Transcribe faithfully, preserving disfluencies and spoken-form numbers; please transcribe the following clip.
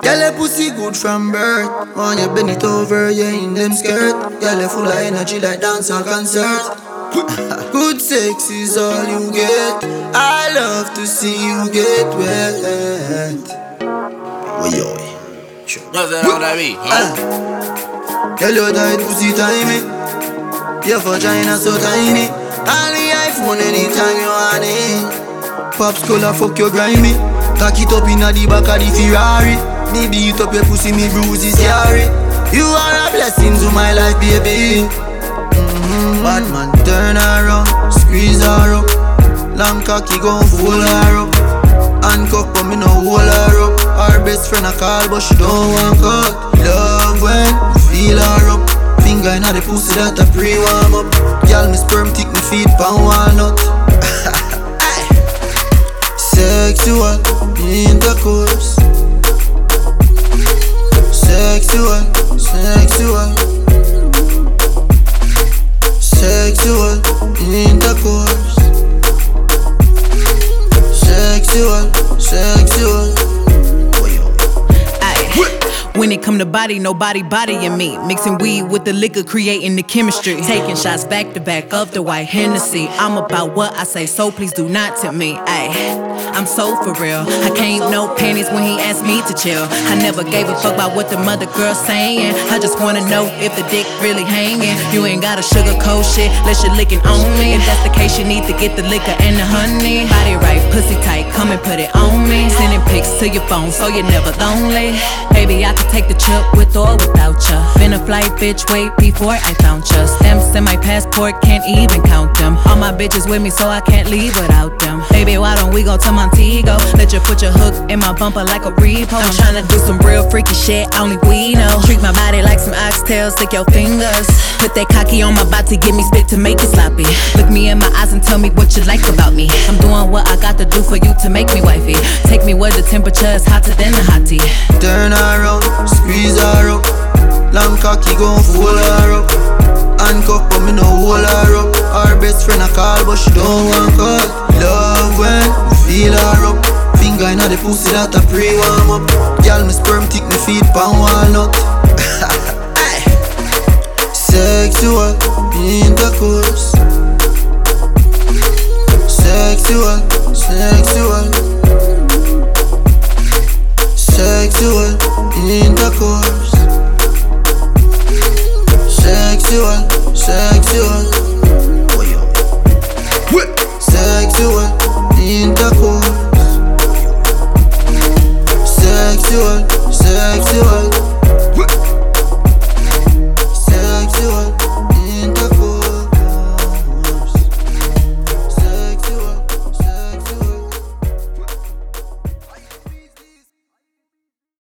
Girl, your pussy good from birth. When you bend it over, you in them skirt. Girl, you full of energy like dance or concert. Good sex is all you get. I love to see you get wet. Oi, oi. Sure. Nothing on that beat, huh? Girl, your tight pussy tiny. Your vagina so tiny. On the iPhone anytime you want it. Pops color fuck your grimy. Cock it up inna the back of the Ferrari. Me beat up your pussy, me bruises carry. You are a blessing to my life, baby. Mm-hmm. Bad man turn around, squeeze her up. Long cocky gon' fold her up. Handcuff but me no hold her up. Her best friend a call but she don't want cut. Love when you feel her up. Finger inna the pussy that a pre-warm up. Girl, me sperm tick me feet pan walnut. Sexual intercourse. Sexual, sexual. Sexual intercourse. Sexual, sexual. When it come to body, nobody bodying me. Mixing weed with the liquor, creating the chemistry. Taking shots back to back of the white Hennessy. I'm about what I say, so please do not tempt me. Ay, I'm so for real. I can't no panties when he asked me to chill. I never gave a fuck about what the mother girl's saying. I just wanna know if the dick really hanging. You ain't gotta sugarcoat shit, let you licking on me. If that's the case, you need to get the liquor and the honey. Body right, pussy tight, come and put it on me. Sending pics to your phone so you're never lonely. Baby, I can take the trip with or without ya. Been a flight, bitch, wait before I found ya. Stamps in my passport, can't even count them. All my bitches with me, so I can't leave without them. Baby, why don't we go to Montego? Let you put your hook in my bumper like a repo. I'm tryna do some real freaky shit, only we know. Treat my body like some oxtails, stick your fingers. Put that cocky on my body, give me spit to make it sloppy. Look me in my eyes and tell me what you like about me. I'm doing what I got to do for you to make me wifey. Take me where the temperature is hotter than the hot tea. Turn around, squeeze her up. Long cocky gon' fold her up. Handcuff but me no hold her up. Her best friend a call but she don't want cut. Love when you feel her up. Finger inna the pussy that a pre-warm up. Girl, me sperm tick me feet pan walnut. Sexual intercourse. Sexual, sexual. Sexual intercourse. Sexual, sexual. Sexual intercourse. Sexual